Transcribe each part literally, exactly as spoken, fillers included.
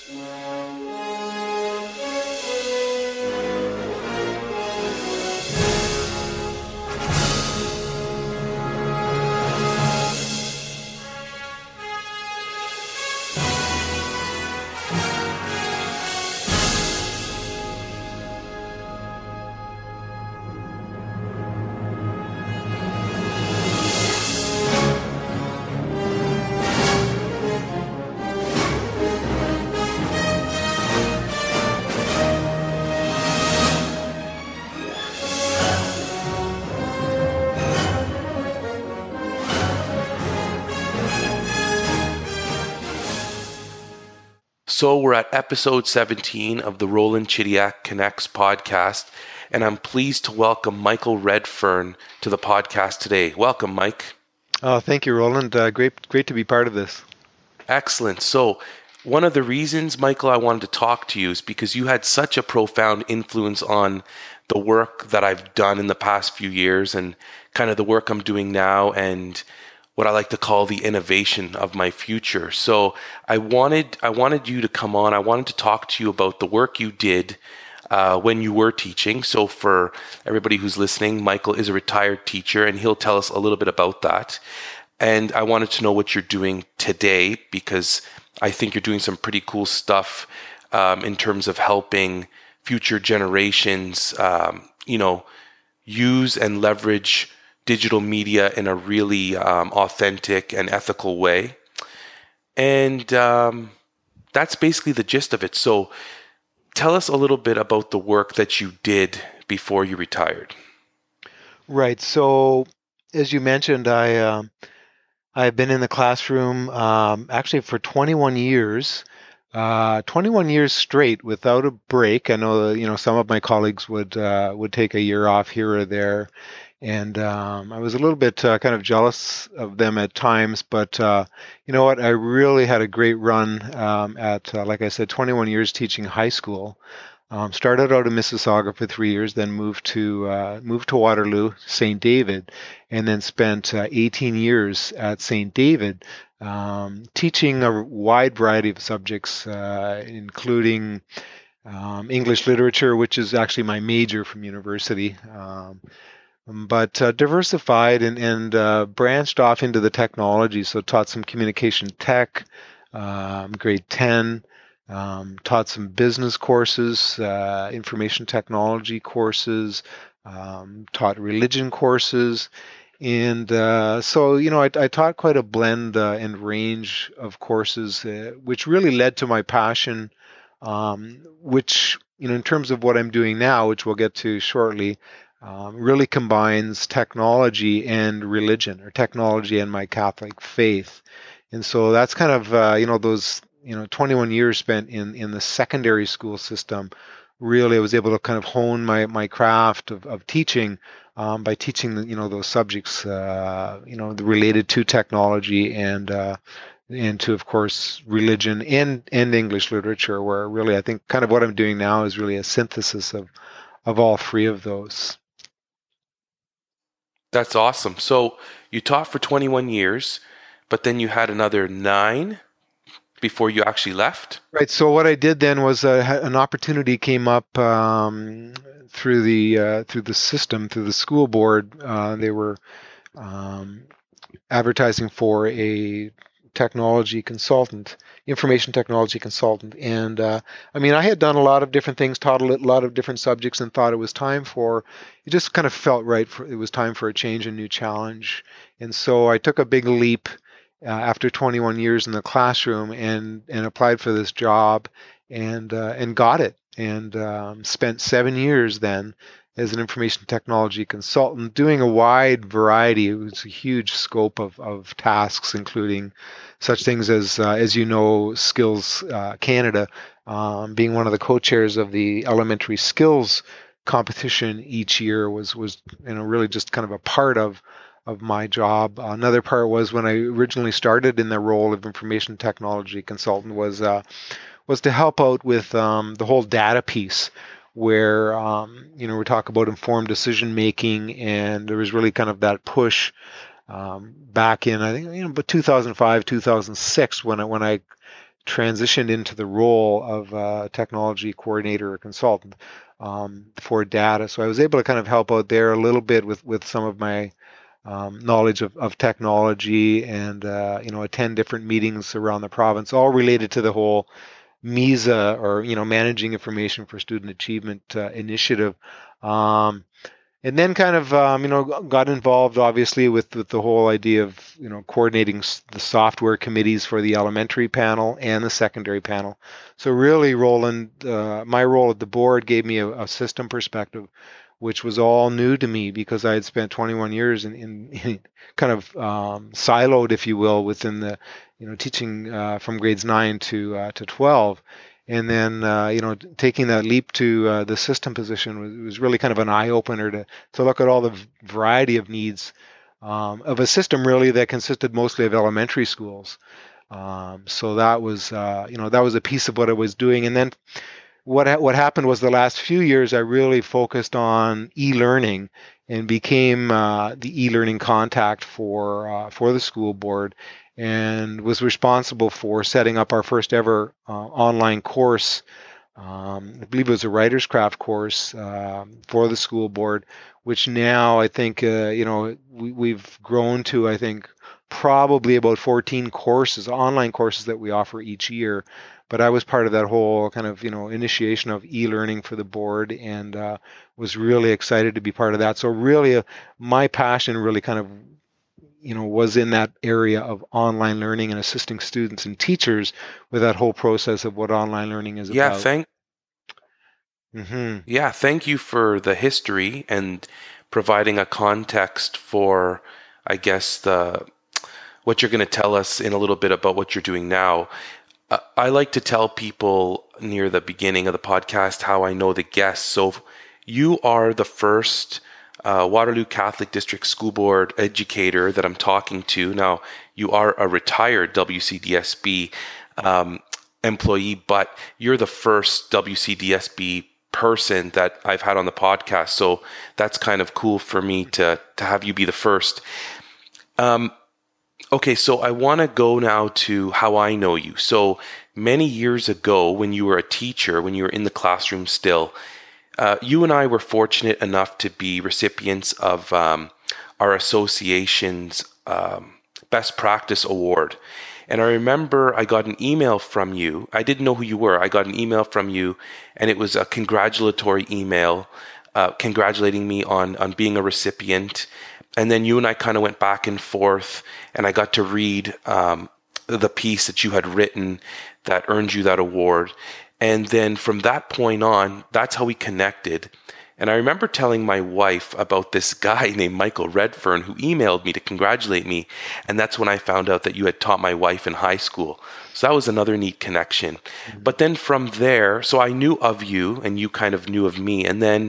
So we're at episode seventeen of the Roland Chidiac Connects podcast, and I'm pleased to welcome Michael Redfern to the podcast today. Welcome, Mike. Oh, thank you, Roland. Uh, great, great to be part of this. Excellent. So one of the reasons, Michael, I wanted to talk to you is because you had such a profound influence on the work that I've done in the past few years and kind of the work I'm doing now and what I like to call the innovation of my future. So I wanted I wanted you to come on. I wanted to talk to you about the work you did uh, when you were teaching. So for everybody who's listening, Michael is a retired teacher, and he'll tell us a little bit about that. And I wanted to know what you're doing today, because I think you're doing some pretty cool stuff um, in terms of helping future generations, um, you know, use and leverage digital media in a really um, authentic and ethical way. And um, that's basically the gist of it. So tell us a little bit about the work that you did before you retired. Right. So as you mentioned, I, um, I've been in the classroom um, actually for twenty-one years, uh, twenty-one years straight without a break. I know, you know, some of my colleagues would, uh, would take a year off here or there. And um, I was a little bit uh, kind of jealous of them at times, but uh, you know what? I really had a great run um, at, uh, like I said, twenty-one years teaching high school. Um, started out in Mississauga for three years, then moved to uh, moved to Waterloo, Saint David, and then spent uh, eighteen years at Saint David, um, teaching a wide variety of subjects, uh, including um, English literature, which is actually my major from university. Um, but uh, diversified and, and uh, branched off into the technology. So taught some communication tech, um, grade ten, um, taught some business courses, uh, information technology courses, um, taught religion courses. And uh, so, you know, I, I taught quite a blend uh, and range of courses, uh, which really led to my passion, um, which, you know, in terms of what I'm doing now, which we'll get to shortly, Um, really combines technology and religion, or technology and my Catholic faith. And so that's kind of, uh, you know, those, you know, twenty-one years spent in, in the secondary school system. Really, I was able to kind of hone my, my craft of, of teaching um, by teaching, the, you know, those subjects, uh, you know, related to technology and, uh, and to, of course, religion and, and English literature, where really I think kind of what I'm doing now is really a synthesis of, of all three of those. That's awesome. So you taught for twenty-one years, but then you had another nine before you actually left? Right. So what I did then was uh, an opportunity came up um, through the uh, through the system, through the school board. Uh, they were um, advertising for a technology consultant, information technology consultant. And uh, I mean, I had done a lot of different things, taught a lot of different subjects, and thought it was time for, it just kind of felt right. For, it was time for a change, a new challenge. And so I took a big leap uh, after twenty-one years in the classroom and, and applied for this job and, uh, and got it. And um, spent seven years then as an information technology consultant, doing a wide variety. It was a huge scope of, of tasks, including such things as, uh, as you know, Skills uh, Canada, um, being one of the co-chairs of the elementary skills competition each year was, was you know, really just kind of a part of, of my job. Another part was when I originally started in the role of information technology consultant was, uh, was to help out with um, the whole data piece, where, um, you know, we talk about informed decision making, and there was really kind of that push um, back in, I think, you know, but two thousand five, two thousand six, when I, when I transitioned into the role of uh, technology coordinator or consultant um, for data. So I was able to kind of help out there a little bit with with some of my um, knowledge of, of technology, and uh, you know, attend different meetings around the province, all related to the whole MISA, or you know, Managing Information for Student Achievement uh, initiative. Um, and then kind of um, you know, got involved obviously with, with the whole idea of you know, coordinating the software committees for the elementary panel and the secondary panel. So really, Roland, uh, my role at the board gave me a, a system perspective, which was all new to me because I had spent twenty-one years in, in, in kind of um, siloed, if you will, within the you know, teaching uh, from grades nine to uh, to twelve. And then, uh, you know, taking that leap to uh, the system position was, was really kind of an eye opener to to look at all the variety of needs um, of a system really that consisted mostly of elementary schools. Um, so that was, uh, you know, that was a piece of what I was doing. And then what ha- what happened was the last few years I really focused on e-learning and became uh, the e-learning contact for uh, for the school board, and was responsible for setting up our first ever uh, online course. Um, I believe it was a writer's craft course um, for the school board, which now I think uh, you know, we, we've grown to, I think, probably about fourteen courses, online courses that we offer each year. But I was part of that whole kind of you know, initiation of e-learning for the board, and uh, was really excited to be part of that. So really, uh, my passion really kind of you know, was in that area of online learning and assisting students and teachers with that whole process of what online learning is Yeah, about. thank Mm-hmm. yeah, thank you for the history and providing a context for, I guess, the what you're going to tell us in a little bit about what you're doing now. Uh, I like to tell people near the beginning of the podcast how I know the guests. So you are the first uh, Waterloo Catholic District School Board educator that I'm talking to. Now, you are a retired W C D S B um, employee, but you're the first W C D S B person that I've had on the podcast. So that's kind of cool for me to, to have you be the first. Um, okay, so I want to go now to how I know you. So many years ago, when you were a teacher, when you were in the classroom still, uh, you and I were fortunate enough to be recipients of um, our association's um, Best Practice Award. And I remember I got an email from you. I didn't know who you were. I got an email from you, and it was a congratulatory email uh, congratulating me on, on being a recipient. And then you and I kind of went back and forth, and I got to read um, the piece that you had written that earned you that award. And then from that point on, that's how we connected. And I remember telling my wife about this guy named Michael Redfern who emailed me to congratulate me. And that's when I found out that you had taught my wife in high school. So that was another neat connection. Mm-hmm. But then from there, so I knew of you and you kind of knew of me. And then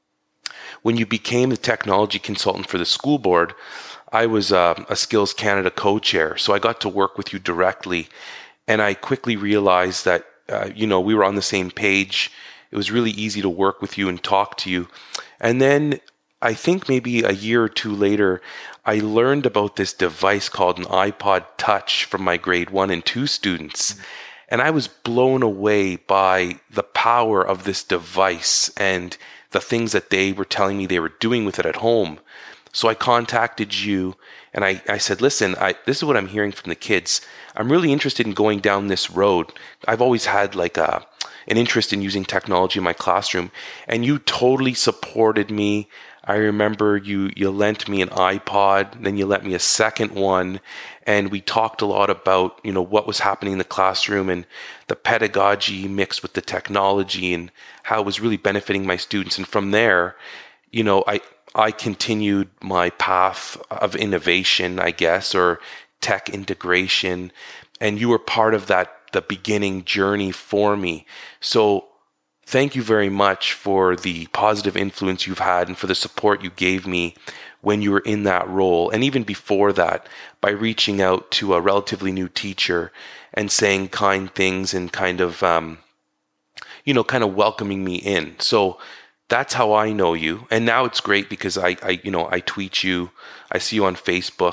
when you became the technology consultant for the school board, I was uh, a Skills Canada co-chair. So I got to work with you directly. And I quickly realized that, uh, you know, we were on the same page. It was really easy to work with you and talk to you. And then I think maybe a year or two later, I learned about this device called an iPod Touch from my grade one and two students. Mm-hmm. And I was blown away by the power of this device and the things that they were telling me they were doing with it at home. So I contacted you and I, I said, listen, I, this is what I'm hearing from the kids. I'm really interested in going down this road. I've always had like a an interest in using technology in my classroom, and you totally supported me. I remember you you lent me an iPod, then you lent me a second one, and we talked a lot about, you know, what was happening in the classroom and the pedagogy mixed with the technology and how it was really benefiting my students. And from there, you know, I I continued my path of innovation, I guess, or tech integration, and you were part of that the beginning journey for me. So thank you very much for the positive influence you've had and for the support you gave me when you were in that role. And even before that, by reaching out to a relatively new teacher and saying kind things and kind of, um, you know, kind of welcoming me in. So that's how I know you. And now it's great because I, I, you know, I tweet you, I see you on Facebook,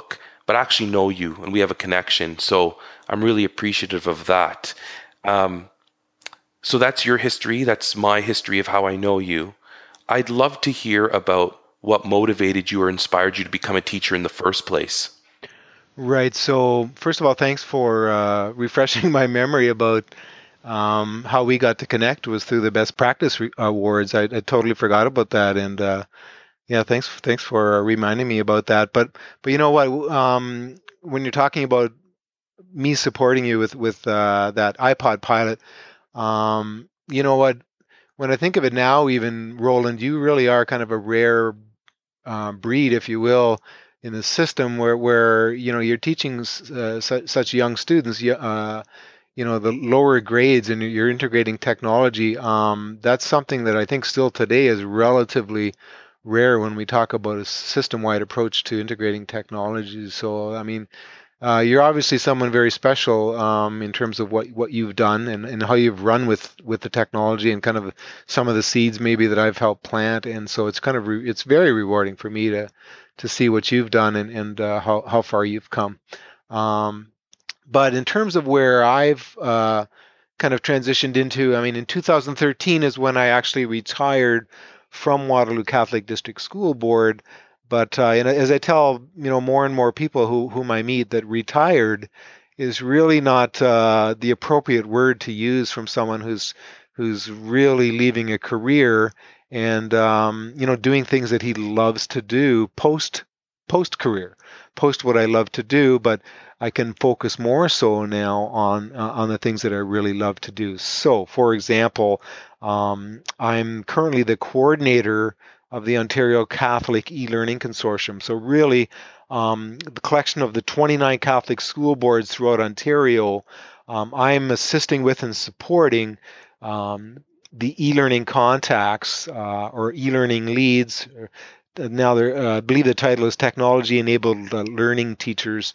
but actually know you and we have a connection. So I'm really appreciative of that. Um, so that's your history. That's my history of how I know you. I'd love to hear about what motivated you or inspired you to become a teacher in the first place. Right. So first of all, thanks for uh, refreshing my memory about um, how we got to connect was through the Best Practice re- Awards. I, I totally forgot about that, and uh, yeah, thanks thanks for reminding me about that. But but you know what? Um, when you're talking about me supporting you with with uh, that iPod Pilot, um, you know what? When I think of it now, even Roland, you really are kind of a rare uh, breed, if you will, in the system where where you know you're teaching uh, su- such young students. Uh, you know the lower grades and you're integrating technology. Um, that's something that I think still today is relatively rare when we talk about a system-wide approach to integrating technologies. So I mean, uh, you're obviously someone very special um, in terms of what, what you've done and, and how you've run with, with the technology and kind of some of the seeds maybe that I've helped plant. And so it's kind of re- it's very rewarding for me to to see what you've done and, and uh, how, how far you've come. Um, but in terms of where I've uh, kind of transitioned into, I mean, in two thousand thirteen is when I actually retired from Waterloo Catholic District School Board. But uh, and as I tell, you know, more and more people who whom I meet, that retired is really not uh, the appropriate word to use from someone who's who's really leaving a career and um, you know doing things that he loves to do post post career, post what I love to do, but I can focus more so now on uh, on the things that I really love to do. So, for example, um, I'm currently the coordinator of the Ontario Catholic e-learning consortium. So, really, um, the collection of the twenty-nine Catholic school boards throughout Ontario, um, I'm assisting with and supporting um, the e-learning contacts uh, or e-learning leads. Now, uh, I believe the title is Technology-Enabled uh, Learning Teachers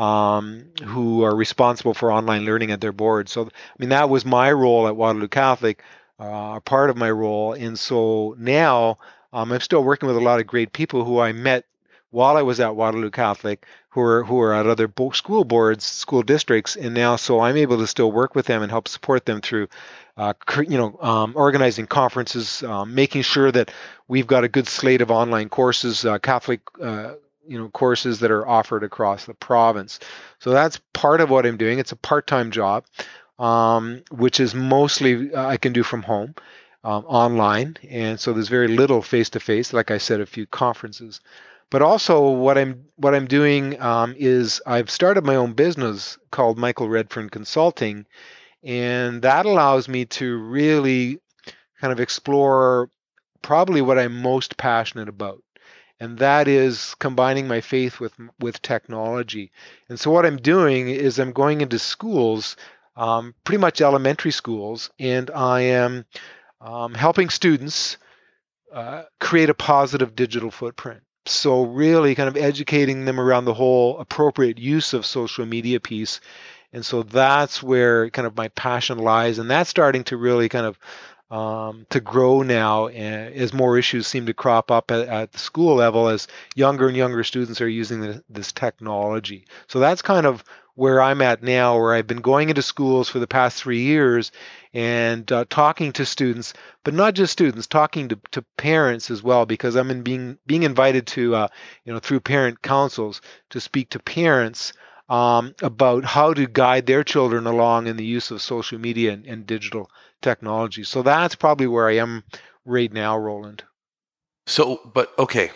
um, who are responsible for online learning at their board. So, I mean, that was my role at Waterloo Catholic, uh, part of my role. And so now um, I'm still working with a lot of great people who I met while I was at Waterloo Catholic, who are who are at other bo- school boards, school districts, and now so I'm able to still work with them and help support them through, uh, you know, um, organizing conferences, um, making sure that we've got a good slate of online courses, uh, Catholic. Uh, you know courses that are offered across the province. So that's part of what I'm doing. It's a part-time job, um, which is mostly uh, I can do from home, um, online, and so there's very little face-to-face. Like I said, a few conferences, but also what I'm what I'm doing um, is I've started my own business called Michael Redfern Consulting, and that allows me to really kind of explore probably what I'm most passionate about, and that is combining my faith with with technology. And so what I'm doing is I'm going into schools, um, pretty much elementary schools, and I am um, helping students uh, create a positive digital footprint. So really kind of educating them around the whole appropriate use of social media piece. And so that's where kind of my passion lies, and that's starting to really kind of um, to grow now as more issues seem to crop up at, at the school level as younger and younger students are using the, this technology. So that's kind of where I'm at now, where I've been going into schools for the past three years and uh, talking to students, but not just students, talking to, to parents as well, because I'm in being being invited to, uh, you know, through parent councils to speak to parents um, about how to guide their children along in the use of social media and, and digital technology. So that's probably where I am right now, Roland. So, but okay,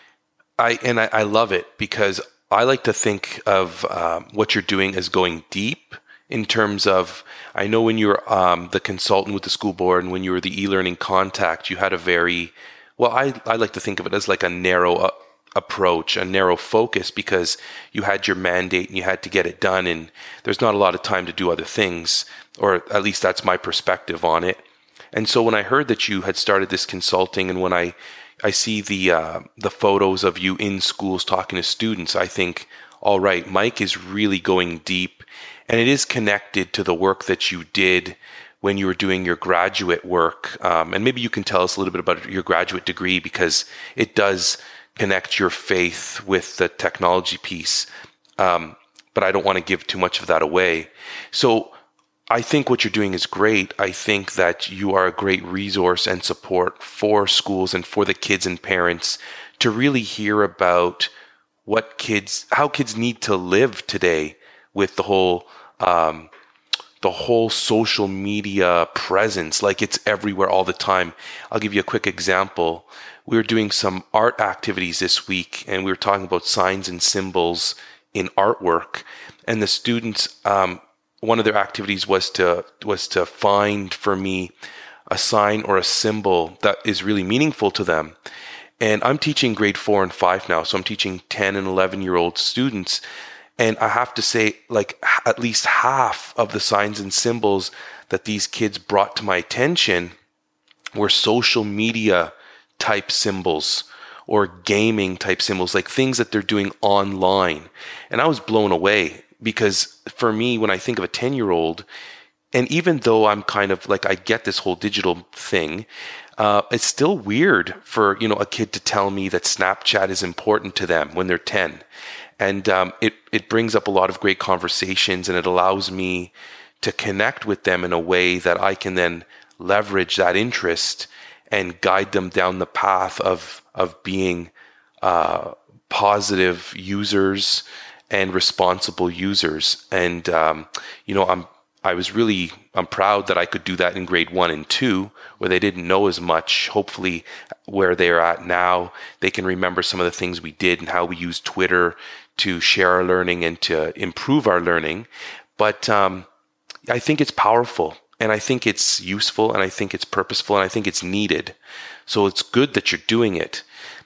I and I, I love it because I like to think of um, what you're doing as going deep in terms of, I know when you were um, the consultant with the school board and when you were the e-learning contact, you had a very, well, I, I like to think of it as like a narrow uh, approach, a narrow focus, because you had your mandate and you had to get it done, and there's not a lot of time to do other things, or at least that's my perspective on it. And so when I heard that you had started this consulting, and when I I see the uh, the photos of you in schools talking to students, I think, all right, Mike is really going deep, and it is connected to the work that you did when you were doing your graduate work. Um, and maybe you can tell us a little bit about your graduate degree, because it does connect your faith with the technology piece. Um, but I don't want to give too much of that away. So I think what you're doing is great. I think that you are a great resource and support for schools and for the kids and parents to really hear about what kids, how kids need to live today with the whole, um, the whole social media presence. Like, it's everywhere all the time. I'll give you a quick example. We were doing some art activities this week, and we were talking about signs and symbols in artwork. And the students, um, one of their activities was to was to find for me a sign or a symbol that is really meaningful to them. And I'm teaching grade four and five now, so I'm teaching ten and eleven year old students. And I have to say, like, at least half of the signs and symbols that these kids brought to my attention were social media type symbols or gaming type symbols, like things that they're doing online. And I was blown away, because for me, when I think of a ten year old, and even though I'm kind of like, I get this whole digital thing, uh, it's still weird for, you know, a kid to tell me that Snapchat is important to them when they're ten. And um, it, it brings up a lot of great conversations, and it allows me to connect with them in a way that I can then leverage that interest and guide them down the path of, of being uh, positive users and responsible users. And, um, you know, I'm, I was really, I'm proud that I could do that in grade one and two, where they didn't know as much. Hopefully where they're at now, they can remember some of the things we did and how we use Twitter to share our learning and to improve our learning. But um, I think it's powerful, and I think it's useful, and I think it's purposeful, and I think it's needed. So it's good that you're doing it.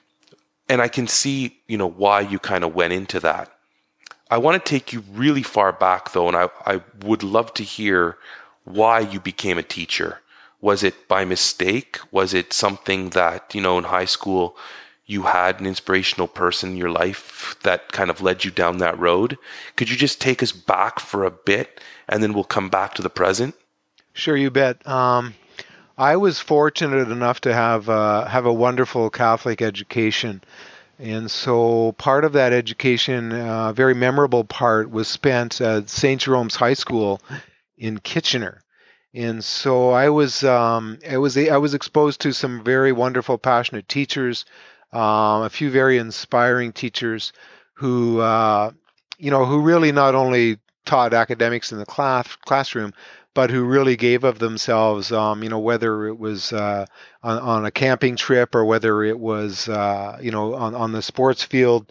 And I can see, you know, why you kind of went into that. I want to take you really far back, though, and I, I would love to hear why you became a teacher. Was it by mistake? Was it something that, you know, in high school you had an inspirational person in your life that kind of led you down that road? Could you just take us back for a bit, and then we'll come back to the present? Sure, you bet. Um, I was fortunate enough to have uh, have a wonderful Catholic education. And so part of that education, a uh, very memorable part, was spent at Saint Jerome's High School in Kitchener. And so I was, um, I was, I was exposed to some very wonderful, passionate teachers, uh, a few very inspiring teachers who, uh, you know, who really not only taught academics in the class classroom, but who really gave of themselves, um, you know, whether it was uh, on, on a camping trip or whether it was, uh, you know, on, on the sports field.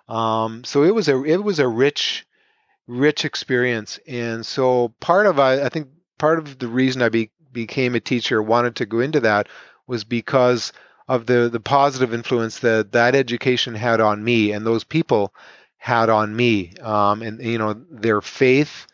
Um, so it was a it was a rich, rich experience. And so part of I, I think part of the reason I be, became a teacher, wanted to go into that, was because of the the positive influence that that education had on me, and those people had on me, um, and you know, their faith.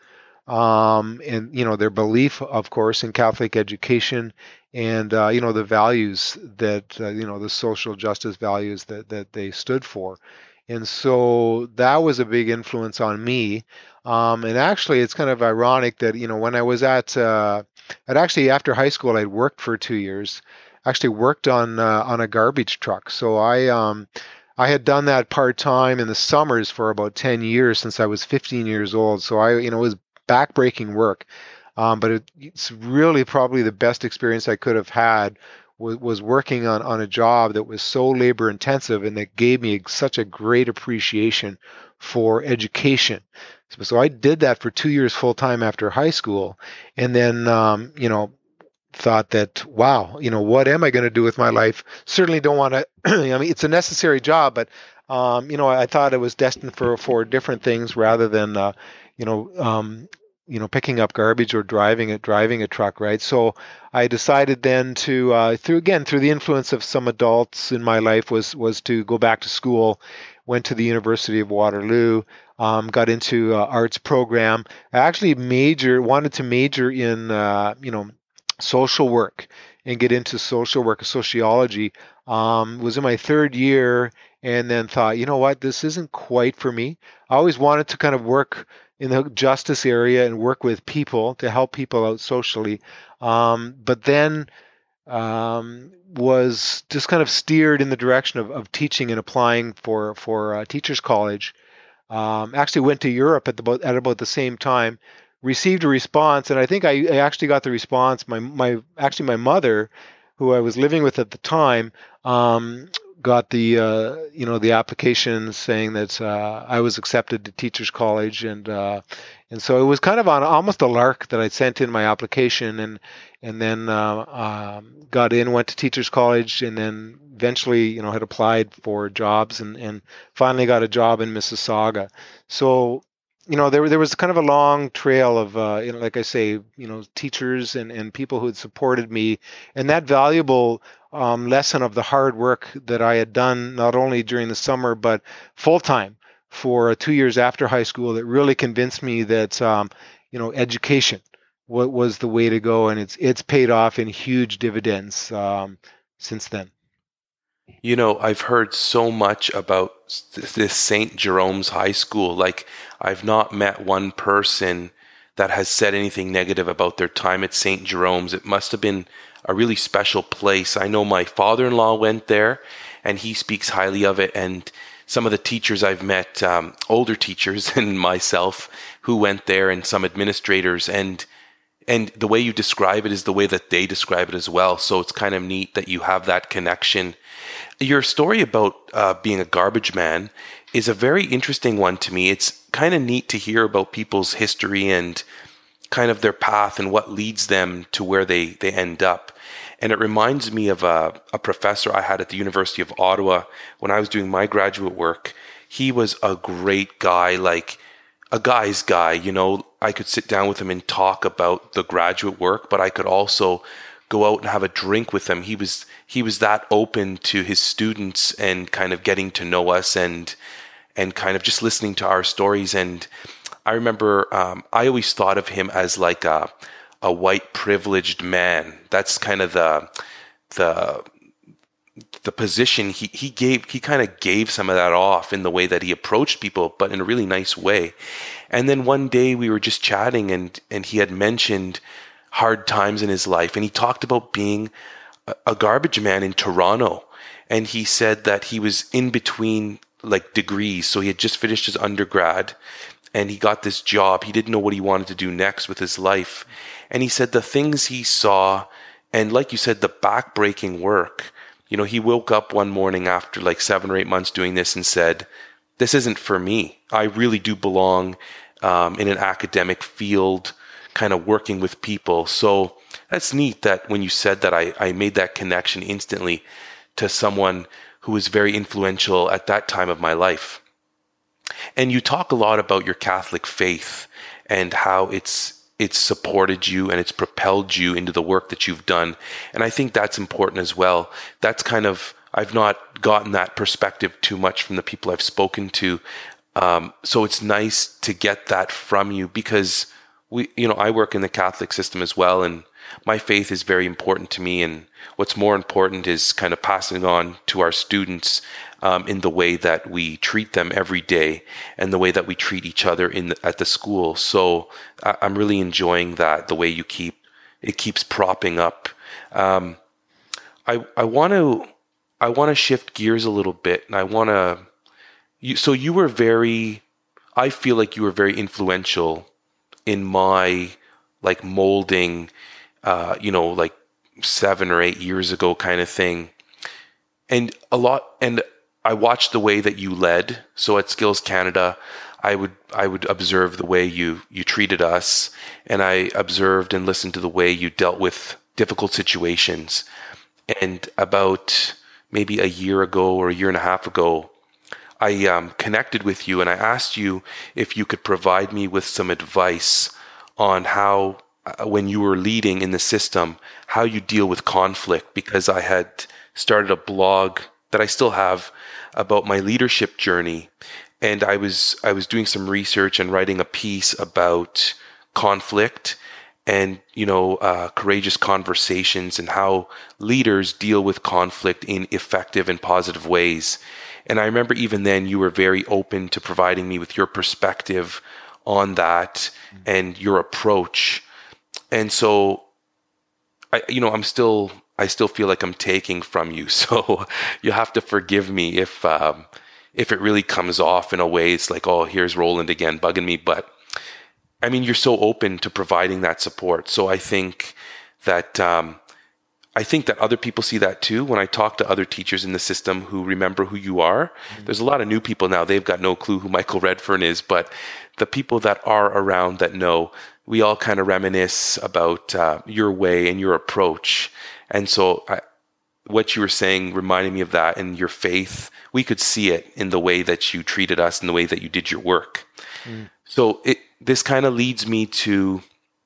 Um, and you know, their belief, of course, in Catholic education, and uh, you know, the values that uh, you know, the social justice values that that they stood for. And so that was a big influence on me. Um, and actually, it's kind of ironic that, you know, when I was at, uh, at actually after high school, I'd worked for two years. Actually worked on uh, on a garbage truck. So I um, I had done that part time in the summers for about ten years since I was fifteen years old. So I, you know, it was backbreaking work, um, but it, it's really probably the best experience I could have had was, was working on, on a job that was so labor intensive and that gave me such a great appreciation for education. So, so I did that for two years full time after high school, and then um, you know, thought that, wow, you know, what am I going to do with my life? Certainly don't want to. I mean, it's a necessary job, but um, you know, I thought it was destined for for different things rather than uh, you know. Um, you know, picking up garbage or driving a driving a truck, right? So I decided then to, uh, through again through the influence of some adults in my life, was was to go back to school. Went to the University of Waterloo, um, got into uh, arts program. I actually major wanted to major in, uh, you know, social work and get into social work, sociology. Um, was in my third year, and then thought, you know what, this isn't quite for me. I always wanted to kind of work in the justice area and work with people to help people out socially. Um, but then um, was just kind of steered in the direction of, of teaching and applying for, for uh, Teachers College Um, actually went to Europe at the, at about the same time, received a response, and I think I, I actually got the response. My my actually my mother, who I was living with at the time, um, got the uh, you know the application saying that uh, I was accepted to Teachers College, and uh, and so it was kind of on almost a lark that I sent in my application, and and then uh, um, got in, went to Teachers College, and then eventually you know had applied for jobs, and and finally got a job in Mississauga. So you know there there was kind of a long trail of uh, you know like I say you know teachers and and people who had supported me, and that valuable um, lesson of the hard work that I had done not only during the summer but full time for two years after high school, that really convinced me that um, you know education what was the way to go, and it's it's paid off in huge dividends um, since then. You know, I've heard so much about s- this Saint Jerome's High School. Like, I've not met one person that has said anything negative about their time at Saint Jerome's. It must have been a really special place. I know my father-in-law went there, and he speaks highly of it. And some of the teachers I've met, um, older teachers and myself, who went there, and some administrators, and and the way you describe it is the way that they describe it as well. So it's kind of neat that you have that connection. Your story about uh, being a garbage man is a very interesting one to me. It's kind of neat to hear about people's history and kind of their path and what leads them to where they, they end up. And it reminds me of a, a professor I had at the University of Ottawa when I was doing my graduate work. He was a great guy, like a guy's guy. You know, I could sit down with him and talk about the graduate work, but I could also go out and have a drink with him. He was he was that open to his students and kind of getting to know us, and and kind of just listening to our stories. And I remember um, I always thought of him as like a a white privileged man. That's kind of the the the position he he gave. He kind of gave some of that off in the way that he approached people, but in a really nice way. And then one day we were just chatting, and and he had mentioned hard times in his life, and he talked about being a, a garbage man in Toronto. And he said that he was in between like degrees, so he had just finished his undergrad and he got this job. He didn't know what he wanted to do next with his life. And he said the things he saw, and like you said, the backbreaking work, you know, he woke up one morning after like seven or eight months doing this and said, this isn't for me. I really do belong um, in an academic field, kind of working with people. So that's neat that when you said that, I, I made that connection instantly to someone who was very influential at that time of my life. And you talk a lot about your Catholic faith and how it's it's supported you and it's propelled you into the work that you've done. And I think that's important as well. That's kind of, I've not gotten that perspective too much from the people I've spoken to. Um, so it's nice to get that from you, because we, you know, I work in the Catholic system as well, and my faith is very important to me. And what's more important is kind of passing on to our students um, in the way that we treat them every day and the way that we treat each other in the, at the school. So I, I'm really enjoying that, the way you keep, it keeps propping up. Um, I, I want to, I want to shift gears a little bit, and I want to, you, so you were very, I feel like you were very influential in my like molding, uh, you know, like seven or eight years ago kind of thing. And a lot, and I watched the way that you led. So at Skills Canada, I would, I would observe the way you, you treated us. And I observed and listened to the way you dealt with difficult situations. And about maybe a year ago or a year and a half ago, I um, connected with you and I asked you if you could provide me with some advice on how, uh, when you were leading in the system, how you deal with conflict, because I had started a blog that I still have about my leadership journey. And I was, I was doing some research and writing a piece about conflict and, you know, uh, courageous conversations and how leaders deal with conflict in effective and positive ways. And I remember even then you were very open to providing me with your perspective on that and your approach. And so, I, you know, I'm still, I still feel like I'm taking from you. So you have to forgive me if, um, if it really comes off in a way, it's like, oh, here's Roland again bugging me. But I mean, you're so open to providing that support. So I think that um, I think that other people see that too. When I talk to other teachers in the system who remember who you are, mm-hmm. there's a lot of new people now. They've got no clue who Michael Redfern is, but the people that are around that know, we all kind of reminisce about uh, your way and your approach. And so I, what you were saying reminded me of that, and your faith. We could see it in the way that you treated us and the way that you did your work. Mm. So it, this kind of leads me to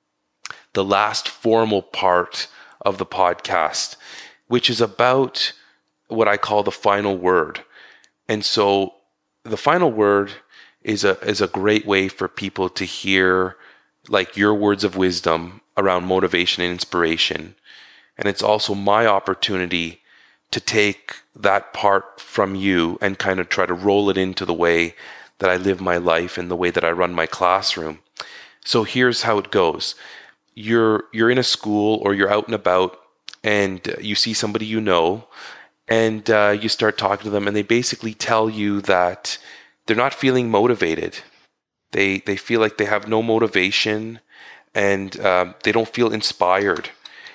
the last formal part of the podcast, which is about what I call the final word. And so the final word is a is a great way for people to hear like your words of wisdom around motivation and inspiration. And it's also my opportunity to take that part from you and kind of try to roll it into the way that I live my life and the way that I run my classroom. So here's how it goes. You're you're in a school or you're out and about, and you see somebody you know, and uh, you start talking to them, and they basically tell you that they're not feeling motivated. They they feel like they have no motivation, and uh, they don't feel inspired.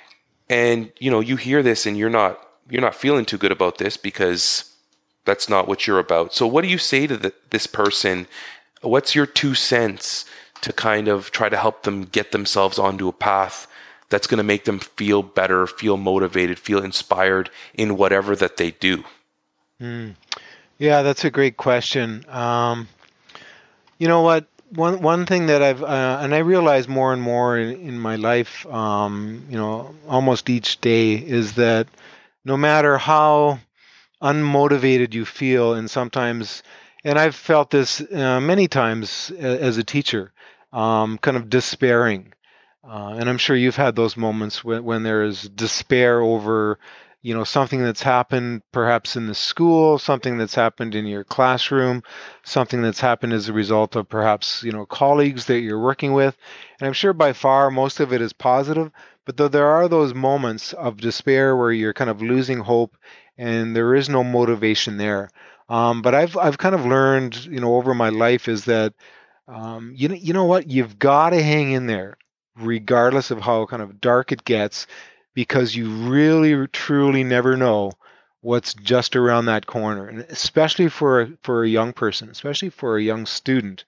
And you know, you hear this, and you're not you're not feeling too good about this because that's not what you're about. So what do you say to the, this person? What's your two cents to kind of try to help them get themselves onto a path that's going to make them feel better, feel motivated, feel inspired in whatever that they do? Mm. Yeah, that's a great question. Um, you know what? One one thing that I've uh, and I realize more and more in, in my life, um, you know, almost each day, is that no matter how unmotivated you feel, and sometimes, and I've felt this uh, many times as a teacher, um, kind of despairing. Uh, and I'm sure you've had those moments when, when there is despair over, you know, something that's happened perhaps in the school, something that's happened in your classroom, something that's happened as a result of perhaps, you know, colleagues that you're working with. And I'm sure by far most of it is positive, but though there are those moments of despair where you're kind of losing hope and there is no motivation there. Um, but I've I've kind of learned, you know, over my life is that, um, you know, you know what, you've got to hang in there, regardless of how kind of dark it gets, because you really truly never know what's just around that corner, and especially for for a young person, especially for a young student,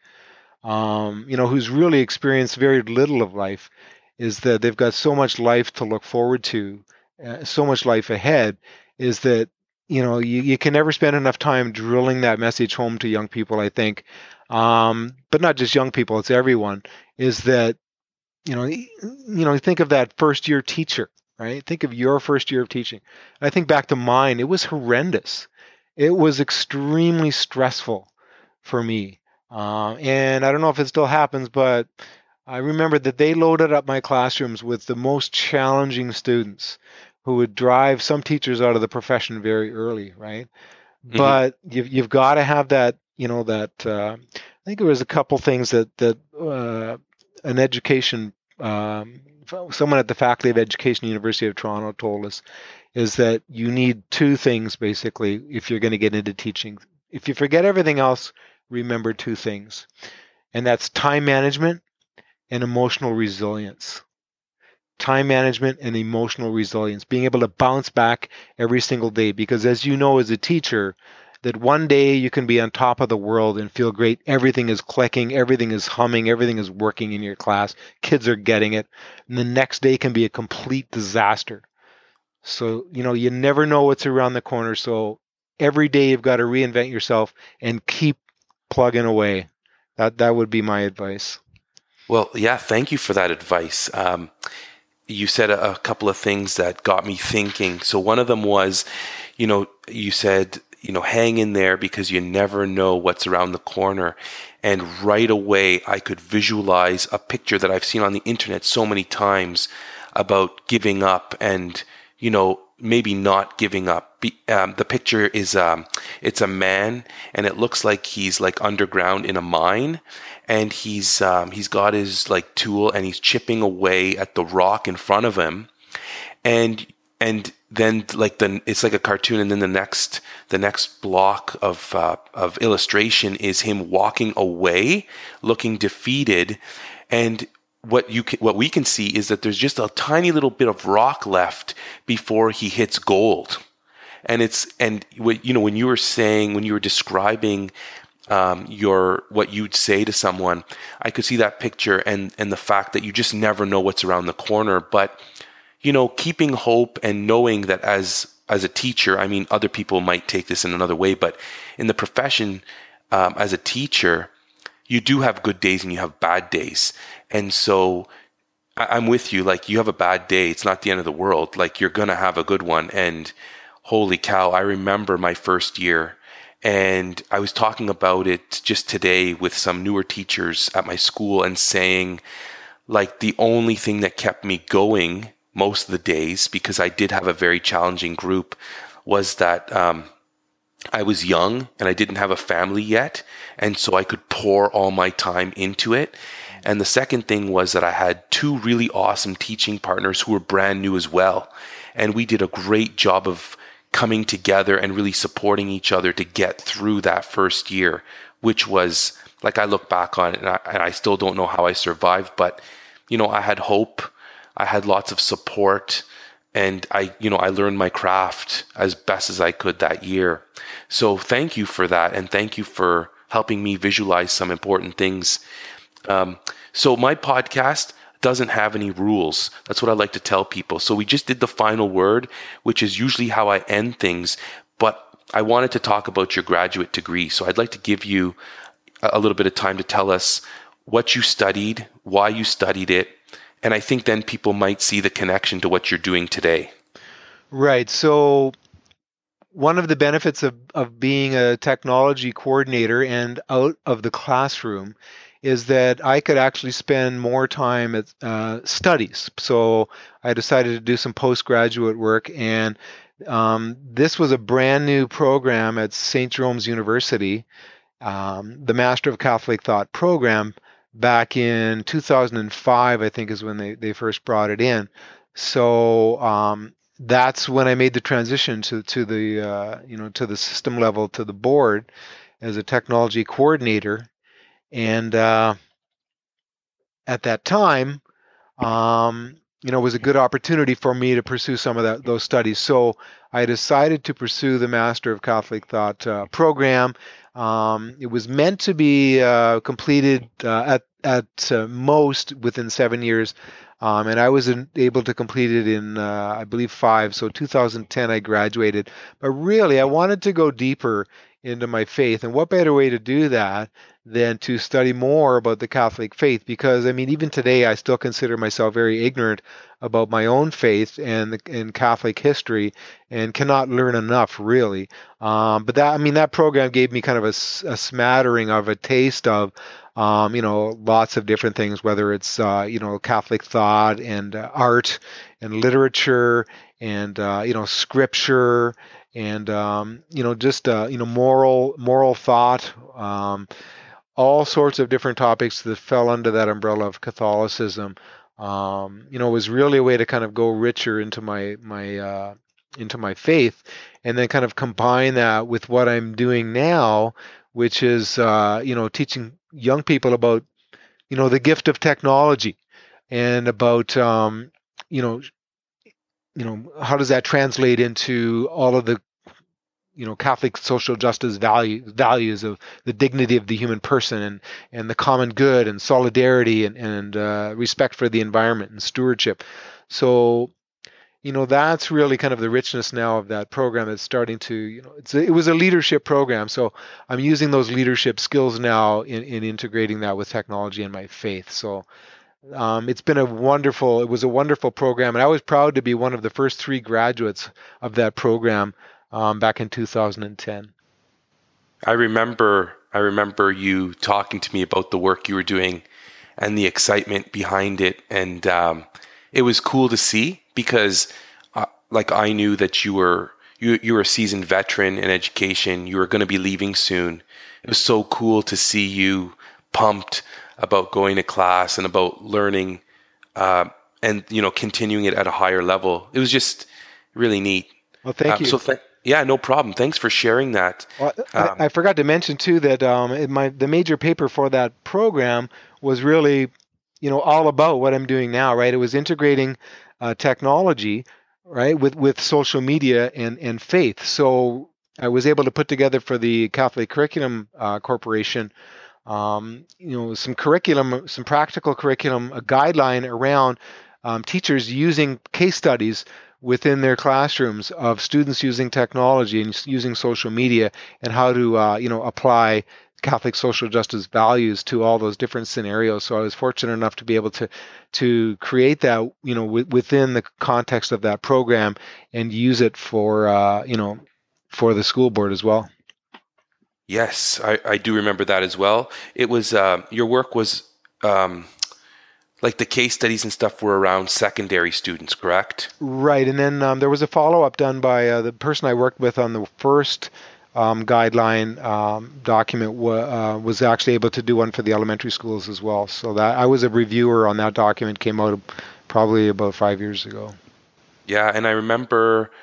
um, you know, who's really experienced very little of life, is that they've got so much life to look forward to, uh, so much life ahead, is that, you know, you, you can never spend enough time drilling that message home to young people, I think, um, but not just young people, it's everyone, is that, you know, you know, think of that first year teacher, right? Think of your first year of teaching. I think back to mine, it was horrendous. It was extremely stressful for me. Uh, and I don't know if it still happens, but I remember that they loaded up my classrooms with the most challenging students who would drive some teachers out of the profession very early, right? Mm-hmm. But you've, you've got to have that, you know, that, uh, I think there was a couple things that, that, uh, an education, um, someone at the Faculty of Education, University of Toronto, told us, is that you need two things basically if you're going to get into teaching. If you forget everything else, remember two things, and that's time management and emotional resilience. Time management and emotional resilience, being able to bounce back every single day, because as you know, as a teacher, that one day you can be on top of the world and feel great. Everything is clicking, everything is humming, everything is working in your class. Kids are getting it. And the next day can be a complete disaster. So, you know, you never know what's around the corner. So every day you've got to reinvent yourself and keep plugging away. That that would be my advice. Well, yeah, thank you for that advice. Um, you said a, a couple of things that got me thinking. So one of them was, you know, you said, you know, hang in there because you never know what's around the corner. And right away, I could visualize a picture that I've seen on the internet so many times about giving up and, you know, maybe not giving up. Be, um, the picture is, um, it's a man, and it looks like he's like underground in a mine, and he's um, he's got his like tool, and he's chipping away at the rock in front of him. And and then like the it's like a cartoon, and then the next the next block of uh, of illustration is him walking away, looking defeated, and what you can, what we can see is that there's just a tiny little bit of rock left before he hits gold. And it's and what you know when you were saying when you were describing um, your what you'd say to someone, I could see that picture and and the fact that you just never know what's around the corner. But you know, keeping hope and knowing that as as a teacher, I mean, other people might take this in another way, but in the profession um, as a teacher, you do have good days and you have bad days, and so. I'm with you. Like, you have a bad day, it's not the end of the world. Like, you're gonna have a good one. And holy cow, I remember my first year, and I was talking about it just today with some newer teachers at my school and saying, like, the only thing that kept me going most of the days, because I did have a very challenging group, was that um, I was young and I didn't have a family yet. And so I could pour all my time into it. And the second thing was that I had two really awesome teaching partners who were brand new as well. And we did a great job of coming together and really supporting each other to get through that first year, which was, like, I look back on it and I, and I still don't know how I survived, but, you know, I had hope, I had lots of support, and I, you know, I learned my craft as best as I could that year. So thank you for that. And thank you for helping me visualize some important things. Um, so my podcast doesn't have any rules. That's what I like to tell people. So we just did the final word, which is usually how I end things. But I wanted to talk about your graduate degree. So I'd like to give you a little bit of time to tell us what you studied, why you studied it. And I think then people might see the connection to what you're doing today. Right. So one of the benefits of, of being a technology coordinator and out of the classroom is that I could actually spend more time at uh, studies. So I decided to do some postgraduate work, and um, this was a brand new program at Saint Jerome's University, um, the Master of Catholic Thought program, back in two thousand five, I think is when they, they first brought it in. So um, that's when I made the transition to to the uh, you know to the system level, to the board, as a technology coordinator. And uh, at that time, um, you know, it was a good opportunity for me to pursue some of that, those studies. So I decided to pursue the Master of Catholic Thought uh, program. Um, it was meant to be uh, completed uh, at at uh, most within seven years, um, and I was in, able to complete it in, uh, I believe, five. So two thousand ten, I graduated. But really, I wanted to go deeper into my faith, and what better way to do that than to study more about the Catholic faith? Because, I mean, even today, I still consider myself very ignorant about my own faith and the, and Catholic history, and cannot learn enough, really. Um, but that, I mean, that program gave me kind of a, a smattering of a taste of, um, you know, lots of different things, whether it's, uh, you know, Catholic thought and uh, art and literature and, uh, you know, scripture and, um, you know, just, uh, you know, moral, moral thought, um, all sorts of different topics that fell under that umbrella of Catholicism. Um, you know, it was really a way to kind of go richer into my, my, uh, into my faith, and then kind of combine that with what I'm doing now, which is, uh, you know, teaching young people about, you know, the gift of technology, and about, um, you know, you know, how does that translate into all of the, you know, Catholic social justice value, values of the dignity of the human person, and, and the common good, and solidarity, and, and uh, respect for the environment, and stewardship. So, you know, that's really kind of the richness now of that program. It's starting to, you know, it's a, it was a leadership program. So I'm using those leadership skills now in, in integrating that with technology and my faith. So um, it's been a wonderful, it was a wonderful program. And I was proud to be one of the first three graduates of that program um, back in two thousand ten. I remember, I remember you talking to me about the work you were doing and the excitement behind it. And um, it was cool to see, because uh, like I knew that you were you you were a seasoned veteran in education. You were going to be leaving soon. It was so cool to see you pumped about going to class and about learning, uh, and you know continuing it at a higher level. It was just really neat. Well, thank Um, you. so th- yeah, no problem. Thanks for sharing that. Well, I, Um, I forgot to mention too that um, in my the major paper for that program was really, you know, all about what I'm doing now, right? It was integrating uh, technology, right, with with social media and and faith. So I was able to put together for the Catholic Curriculum uh, Corporation, um, you know, some curriculum, some practical curriculum, a guideline around um, teachers using case studies within their classrooms of students using technology and using social media, and how to uh, you know apply Catholic social justice values to all those different scenarios. So I was fortunate enough to be able to to create that, you know, w- within the context of that program, and use it for uh, you know for the school board as well. yes, I, I do remember that as well. It was uh, your work was um, like the case studies and stuff were around secondary students, correct? Right, and then um, there was a follow-up done by uh, the person I worked with on the first um, guideline um, document. W- uh, was actually able to do one for the elementary schools as well. So that I was a reviewer on that document. Came out probably about five years ago. Yeah, and I remember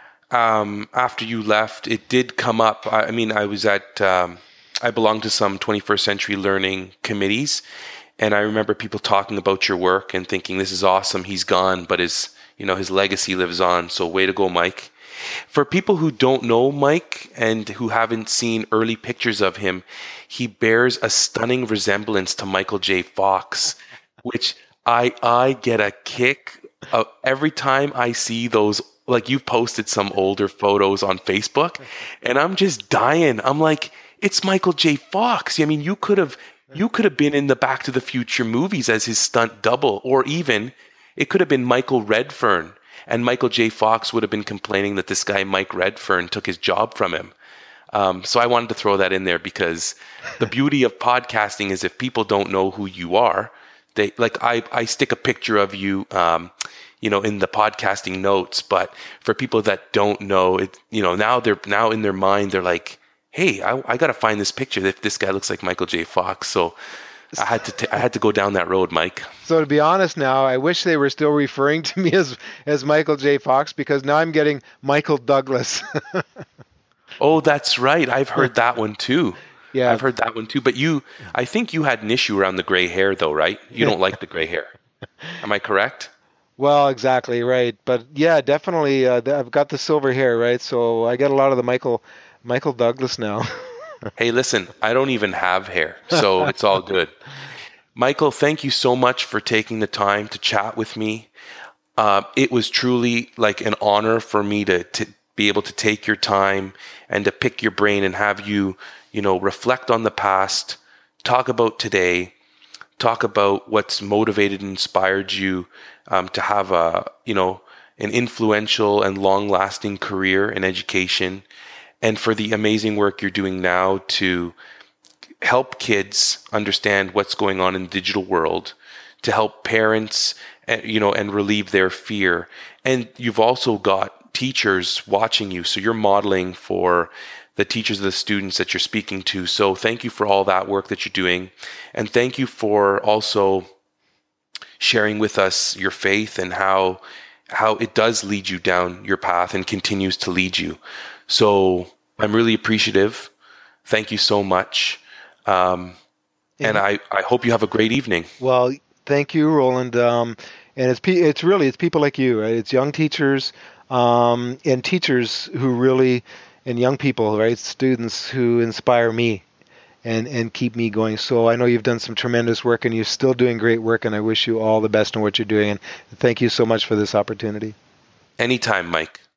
um, after you left, it did come up. I, I mean, I was at um, I belonged to some twenty-first century learning committees, and I remember people talking about your work and thinking, "This is awesome. He's gone, but his you know his legacy lives on. So way to go, Mike." For people who don't know Mike and who haven't seen early pictures of him, he bears a stunning resemblance to Michael J. Fox, which I I get a kick of every time I see those. Like, you've posted some older photos on Facebook, and I'm just dying. I'm like, it's Michael J. Fox. I mean, you could have you could have been in the Back to the Future movies as his stunt double, or even it could have been Michael Redfern. And Michael J. Fox would have been complaining that this guy, Mike Redfern, took his job from him. Um, so I wanted to throw that in there because the beauty of podcasting is if people don't know who you are, they like I, I stick a picture of you, um, you know, in the podcasting notes. But for people that don't know it, you know, now they're now in their mind, they're like, hey, I, I got to find this picture if this guy looks like Michael J. Fox. So I had to t- I had to go down that road, Mike. So to be honest, now I wish they were still referring to me as as Michael J. Fox, because now I'm getting Michael Douglas. Oh, that's right. I've heard that one too. Yeah. I've heard that one too. But you, I think you had an issue around the gray hair, though, right? You don't like the gray hair. Am I correct? Well, exactly right. But yeah, definitely, uh, th- I've got the silver hair, right? So I get a lot of the Michael Michael Douglas now. Hey, listen, I don't even have hair, so it's all good. Michael, thank you so much for taking the time to chat with me. Uh, it was truly like an honor for me to, to be able to take your time and to pick your brain and have you, you know, reflect on the past, talk about today, talk about what's motivated and inspired you um, to have a, you know, an influential and long-lasting career in education, and for the amazing work you're doing now to help kids understand what's going on in the digital world, to help parents, you know, and relieve their fear. And you've also got teachers watching you, so you're modeling for the teachers of the students that you're speaking to. So thank you for all that work that you're doing, and thank you for also sharing with us your faith and how how it does lead you down your path and continues to lead you. So I'm really appreciative. Thank you so much. Um, and I, I hope you have a great evening. Well, thank you, Roland. Um, and it's pe- it's really it's people like you, right? It's young teachers um, and teachers who really, and young people, right? Students who inspire me and and keep me going. So I know you've done some tremendous work, and you're still doing great work. And I wish you all the best in what you're doing. And thank you so much for this opportunity. Anytime, Mike.